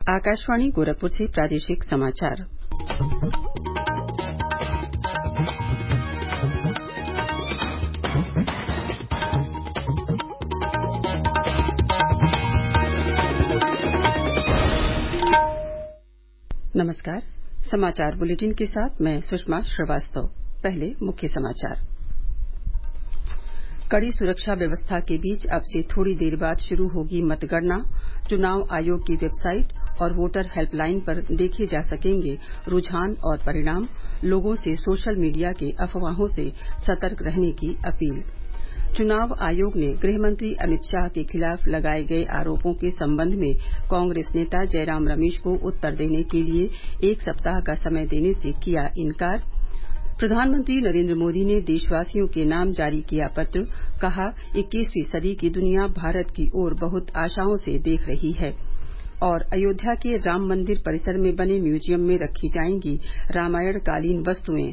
आकाशवाणी गोरखपुर से प्रादेशिक समाचार। नमस्कार। समाचार बुलेटिन के साथ मैं सुषमा श्रीवास्तव। पहले मुख्य समाचार। कड़ी सुरक्षा व्यवस्था के बीच अब से थोड़ी देर बाद शुरू होगी मतगणना। चुनाव आयोग की वेबसाइट और वोटर हेल्पलाइन पर देखे जा सकेंगे रुझान और परिणाम। लोगों से सोशल मीडिया के अफवाहों से सतर्क रहने की अपील। चुनाव आयोग ने गृहमंत्री अमित शाह के खिलाफ लगाए गए आरोपों के संबंध में कांग्रेस नेता जयराम रमेश को उत्तर देने के लिए 1 सप्ताह का समय देने से किया इनकार। प्रधानमंत्री नरेंद्र मोदी ने देशवासियों के नाम जारी किया पत्र। कहा, 21वीं सदी की दुनिया भारत की ओर बहुत आशाओं से देख रही है। और अयोध्या के राम मंदिर परिसर में बने म्यूजियम में रखी जाएंगी रामायण कालीन वस्तुएं।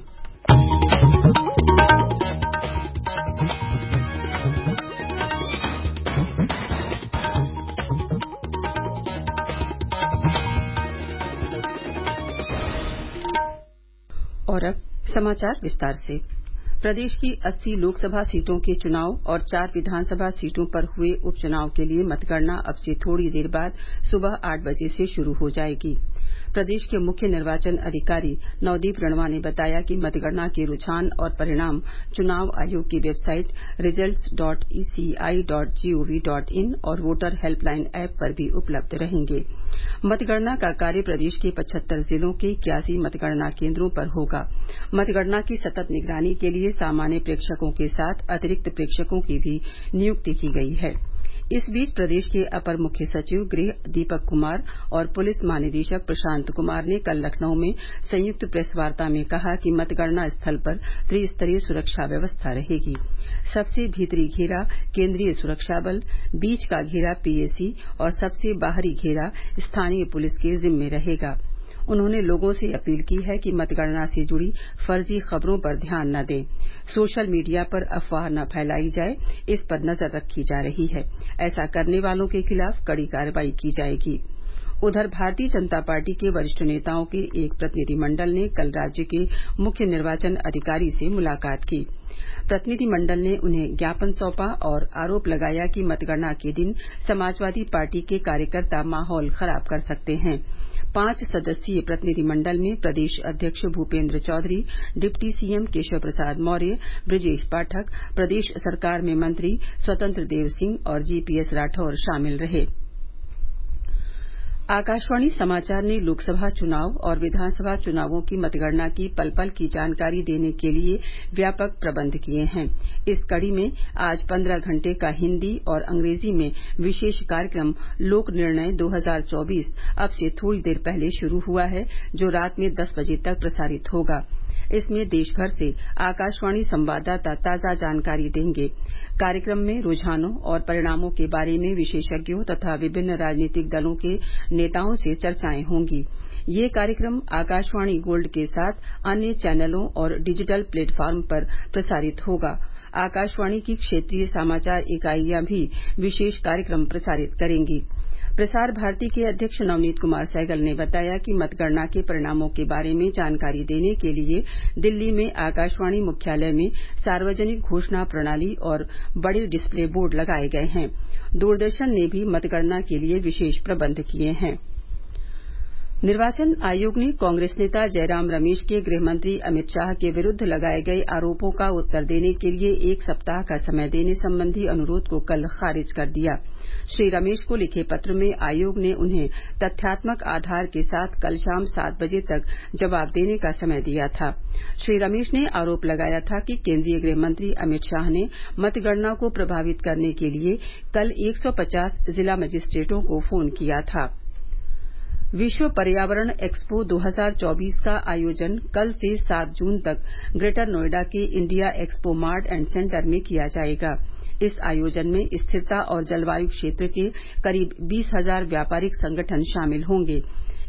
और अब समाचार विस्तार से। प्रदेश की 80 लोकसभा सीटों के चुनाव और 4 विधानसभा सीटों पर हुए उपचुनाव के लिए मतगणना अब से थोड़ी देर बाद सुबह 8 बजे से शुरू हो जाएगी। प्रदेश के मुख्य निर्वाचन अधिकारी नवदीप रेणवा ने बताया कि मतगणना के रुझान और परिणाम चुनाव आयोग की वेबसाइट results.eci.gov.in और वोटर हेल्पलाइन ऐप पर भी उपलब्ध रहेंगे। मतगणना का कार्य प्रदेश के 75 जिलों के 81 मतगणना केंद्रों पर होगा। मतगणना की सतत निगरानी के लिए सामान्य प्रेक्षकों के साथ अतिरिक्त प्रेक्षकों की भी नियुक्ति की गई है। इस बीच प्रदेश के अपर मुख्य सचिव गृह दीपक कुमार और पुलिस महानिदेशक प्रशांत कुमार ने कल लखनऊ में संयुक्त प्रेस वार्ता में कहा कि मतगणना स्थल पर त्रिस्तरीय सुरक्षा व्यवस्था रहेगी। सबसे भीतरी घेरा केंद्रीय सुरक्षा बल, बीच का घेरा पीएसी और सबसे बाहरी घेरा स्थानीय पुलिस के जिम्मे रहेगा। उन्होंने लोगों से अपील की है कि मतगणना से जुड़ी फर्जी खबरों पर ध्यान न दें। सोशल मीडिया पर अफवाह न फैलाई जाए, इस पर नजर रखी जा रही है। ऐसा करने वालों के खिलाफ कड़ी कार्रवाई की जाएगी। उधर भारतीय जनता पार्टी के वरिष्ठ नेताओं के एक प्रतिनिधिमंडल ने कल राज्य के मुख्य निर्वाचन अधिकारी से मुलाकात की। प्रतिनिधिमंडल ने उन्हें ज्ञापन सौंपा और आरोप लगाया कि मतगणना के दिन समाजवादी पार्टी के कार्यकर्ता माहौल खराब कर सकते हैं। 5 सदस्यीय प्रतिनिधिमंडल में प्रदेश अध्यक्ष भूपेन्द्र चौधरी, डिप्टी सीएम केशव प्रसाद मौर्य, ब्रजेश पाठक, प्रदेश सरकार में मंत्री स्वतंत्र देव सिंह और जीपीएस राठौर शामिल रहे। आकाशवाणी समाचार ने लोकसभा चुनाव और विधानसभा चुनावों की मतगणना की पल पल की जानकारी देने के लिए व्यापक प्रबंध किए हैं। इस कड़ी में आज 15 घंटे का हिन्दी और अंग्रेजी में विशेष कार्यक्रम लोक निर्णय 2024 अब से थोड़ी देर पहले शुरू हुआ है, जो रात में 10 बजे तक प्रसारित होगा। इसमें देश भर से आकाशवाणी संवाददाता ताजा जानकारी देंगे। कार्यक्रम में रुझानों और परिणामों के बारे में विशेषज्ञों तथा विभिन्न राजनीतिक दलों के नेताओं से चर्चाएं होंगी। ये कार्यक्रम आकाशवाणी गोल्ड के साथ अन्य चैनलों और डिजिटल प्लेटफॉर्म पर प्रसारित होगा। आकाशवाणी की क्षेत्रीय समाचार इकाइयां भी विशेष कार्यक्रम प्रसारित करेंगी। प्रसार भारती के अध्यक्ष नवनीत कुमार सहगल ने बताया कि मतगणना के परिणामों के बारे में जानकारी देने के लिए दिल्ली में आकाशवाणी मुख्यालय में सार्वजनिक घोषणा प्रणाली और बड़े डिस्प्ले बोर्ड लगाए गए हैं। दूरदर्शन ने भी मतगणना के लिए विशेष प्रबंध किए हैं। निर्वाचन आयोग ने कांग्रेस नेता जयराम रमेश के गृहमंत्री अमित शाह के विरुद्ध लगाए गए आरोपों का उत्तर देने के लिए 1 सप्ताह का समय देने संबंधी अनुरोध को कल खारिज कर दिया। श्री रमेश को लिखे पत्र में आयोग ने उन्हें तथ्यात्मक आधार के साथ कल शाम 7 बजे तक जवाब देने का समय दिया था। श्री रमेश ने आरोप लगाया था कि केंद्रीय गृहमंत्री अमित शाह ने मतगणना को प्रभावित करने के लिए कल 150 जिला मजिस्ट्रेटों को फोन किया था। विश्व पर्यावरण एक्सपो 2024 का आयोजन कल से 7 जून तक ग्रेटर नोएडा के India expo mart and centre में किया जाएगा। इस आयोजन में स्थिरता और जलवायु क्षेत्र के करीब 20,000 व्यापारिक संगठन शामिल होंगे।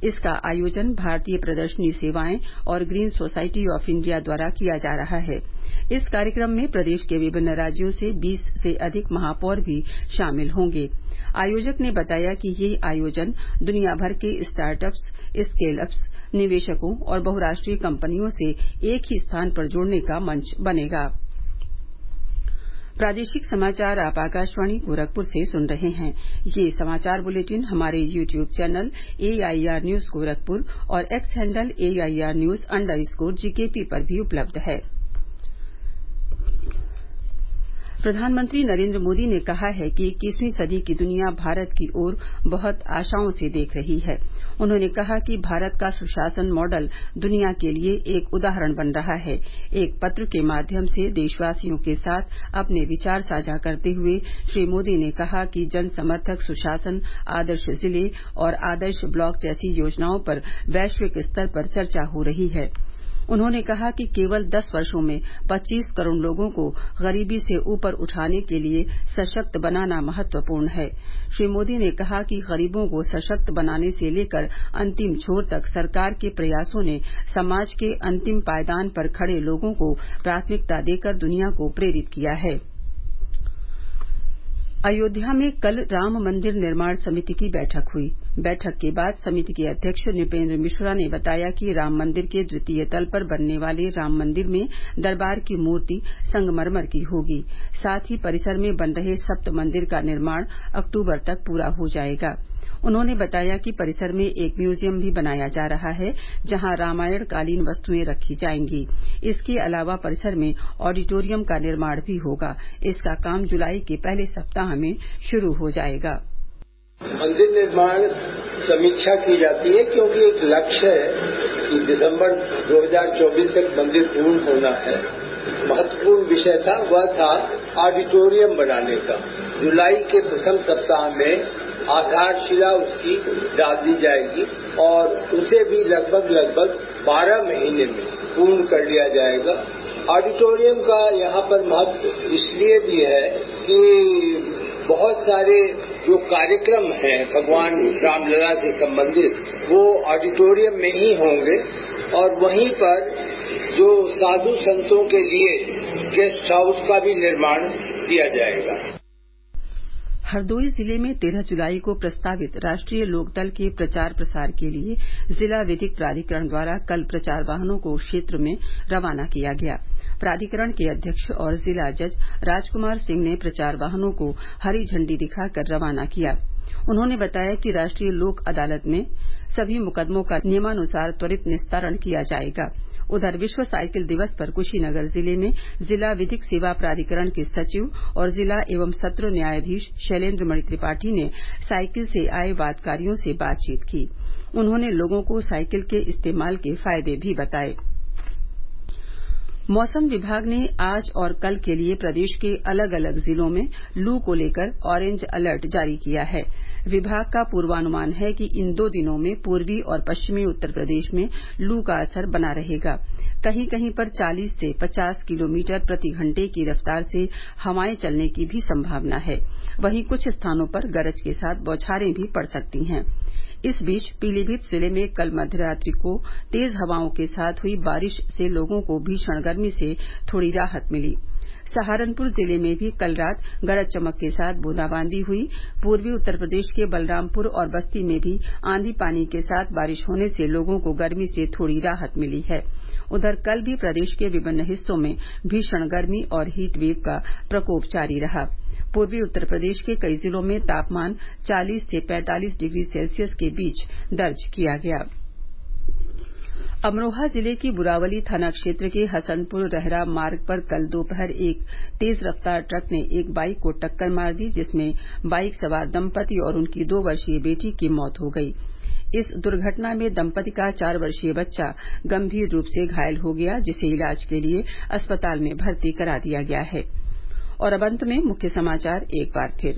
इसका आयोजन भारतीय प्रदर्शनी सेवाएं और ग्रीन सोसाइटी ऑफ इंडिया द्वारा किया जा रहा है। इस कार्यक्रम में प्रदेश के विभिन्न राज्यों से 20 से अधिक महापौर भी शामिल होंगे। आयोजक ने बताया कि ये आयोजन दुनिया भर के स्टार्टअप्स, स्केल अप्स, निवेशकों और बहुराष्ट्रीय कंपनियों से एक ही स्थान पर जुड़ने का मंच बनेगा। प्रादेशिक समाचार आप आकाशवाणी गोरखपुर से सुन रहे हैं। ये समाचार बुलेटिन हमारे YouTube channel AIR news Gorakhpur और एक्स हैंडल AIR न्यूज_GKP पर भी उपलब्ध है। प्रधानमंत्री नरेंद्र मोदी ने कहा है कि 21वीं सदी की दुनिया भारत की ओर बहुत आशाओं से देख रही है। उन्होंने कहा कि भारत का सुशासन मॉडल दुनिया के लिए एक उदाहरण बन रहा है। एक पत्र के माध्यम से देशवासियों के साथ अपने विचार साझा करते हुए श्री मोदी ने कहा कि जन समर्थक सुशासन, आदर्श जिले और आदर्श ब्लॉक जैसी योजनाओं पर वैश्विक स्तर पर चर्चा हो रही है। उन्होंने कहा कि केवल 10 वर्षों में 25 करोड़ लोगों को गरीबी से ऊपर उठाने के लिए सशक्त बनाना महत्वपूर्ण है। श्री मोदी ने कहा कि गरीबों को सशक्त बनाने से लेकर अंतिम छोर तक सरकार के प्रयासों ने समाज के अंतिम पायदान पर खड़े लोगों को प्राथमिकता देकर दुनिया को प्रेरित किया है। अयोध्या में कल राम मंदिर निर्माण समिति की बैठक हुई। बैठक के बाद समिति के अध्यक्ष नृपेंद्र मिश्रा ने बताया कि राम मंदिर के द्वितीय तल पर बनने वाले राम मंदिर में दरबार की मूर्ति संगमरमर की होगी। साथ ही परिसर में बन रहे सप्त मंदिर का निर्माण अक्टूबर तक पूरा हो जाएगा। उन्होंने बताया कि परिसर में एक म्यूजियम भी बनाया जा रहा है, जहां रामायण कालीन वस्तुएं रखी जाएंगी। इसके अलावा परिसर में ऑडिटोरियम का निर्माण भी होगा। इसका काम जुलाई के पहले सप्ताह में शुरू हो जाएगा। मंदिर निर्माण समीक्षा की जाती है क्योंकि एक लक्ष्य है कि दिसंबर 2024 तक मंदिर पूर्ण होना है। महत्वपूर्ण विषय था वह था ऑडिटोरियम बनाने का। जुलाई के प्रथम सप्ताह में आधारशिला उसकी डाल दी जाएगी और उसे भी लगभग 12 महीने में पूर्ण कर लिया जाएगा। ऑडिटोरियम का यहाँ पर महत्व इसलिए भी है कि बहुत सारे जो कार्यक्रम हैं भगवान रामलला से संबंधित वो ऑडिटोरियम में ही होंगे और वहीं पर जो साधु संतों के लिए गेस्ट हाउस का भी निर्माण किया जाएगा। हरदोई जिले में 13 जुलाई को प्रस्तावित राष्ट्रीय लोकदल के प्रचार प्रसार के लिए जिला विधिक प्राधिकरण द्वारा कल प्रचार वाहनों को क्षेत्र में रवाना किया गया। प्राधिकरण के अध्यक्ष और जिला जज राजकुमार सिंह ने प्रचार वाहनों को हरी झंडी दिखाकर रवाना किया। उन्होंने बताया कि राष्ट्रीय लोक अदालत में सभी मुकदमों का नियमानुसार त्वरित निस्तारण किया जाएगा। उधर विश्व साइकिल दिवस पर कुशीनगर जिले में जिला विधिक सेवा प्राधिकरण के सचिव और जिला एवं सत्र न्यायाधीश शैलेन्द्र मणि त्रिपाठी ने साइकिल से आए वादकारियों से बातचीत की। उन्होंने लोगों को साइकिल के इस्तेमाल के फायदे भी बताए। मौसम विभाग ने आज और कल के लिए प्रदेश के अलग अलग जिलों में लू को लेकर ऑरेंज अलर्ट जारी किया है। विभाग का पूर्वानुमान है कि इन 2 दिनों में पूर्वी और पश्चिमी उत्तर प्रदेश में लू का असर बना रहेगा। कहीं कहीं पर 40 से 50 किलोमीटर प्रति घंटे की रफ्तार से हवाएं चलने की भी संभावना है। वहीं कुछ स्थानों पर गरज के साथ बौछारें भी पड़ सकती हैं। इस बीच पीलीभीत जिले में कल मध्यरात्रि को तेज हवाओं के साथ हुई बारिश से लोगों को भीषण गर्मी से थोड़ी राहत मिली। सहारनपुर जिले में भी कल रात गरज चमक के साथ बूंदाबांदी हुई। पूर्वी उत्तर प्रदेश के बलरामपुर और बस्ती में भी आंधी पानी के साथ बारिश होने से लोगों को गर्मी से थोड़ी राहत मिली है। उधर कल भी प्रदेश के विभिन्न हिस्सों में भीषण गर्मी और हीट वेव का प्रकोप जारी रहा। पूर्वी उत्तर प्रदेश के कई जिलों में तापमान 40 से 45 डिग्री सेल्सियस के बीच दर्ज किया गया। अमरोहा जिले की बुरावली थाना क्षेत्र के हसनपुर रहरा मार्ग पर कल दोपहर एक तेज रफ्तार ट्रक ने एक बाइक को टक्कर मार दी, जिसमें बाइक सवार दंपति और उनकी 2 वर्षीय बेटी की मौत हो गई। इस दुर्घटना में दंपति का 4 वर्षीय बच्चा गंभीर रूप से घायल हो गया, जिसे इलाज के लिए अस्पताल में भर्ती करा दिया गया है। और अब अंत में मुख्य समाचार एक बार फिर।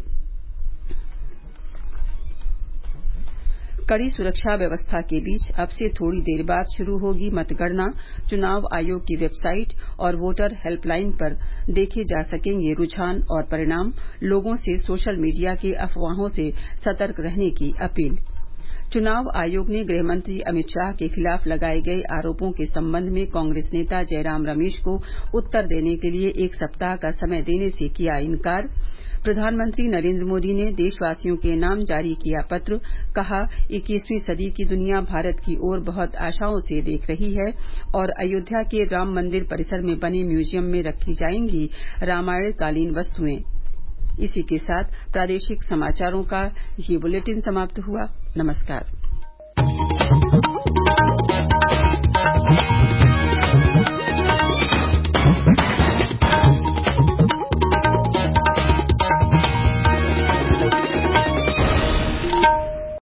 कड़ी सुरक्षा व्यवस्था के बीच अब से थोड़ी देर बाद शुरू होगी मतगणना। चुनाव आयोग की वेबसाइट और वोटर हेल्पलाइन पर देखे जा सकेंगे रुझान और परिणाम। लोगों से सोशल मीडिया के अफवाहों से सतर्क रहने की अपील। चुनाव आयोग ने गृहमंत्री अमित शाह के खिलाफ लगाये गये आरोपों के संबंध में कांग्रेस नेता जयराम रमेश को उत्तर देने के लिए 1 सप्ताह का समय देने से किया इनकार। प्रधानमंत्री नरेंद्र मोदी ने देशवासियों के नाम जारी किया पत्र, कहा 21वीं सदी की दुनिया भारत की ओर बहुत आशाओं से देख रही है और अयोध्या के राम मंदिर परिसर में बने म्यूजियम में रखी जाएंगी रामायण कालीन वस्तुएं। इसी के साथ प्रादेशिक समाचारों का ये बुलेटिन समाप्त हुआ। नमस्कार।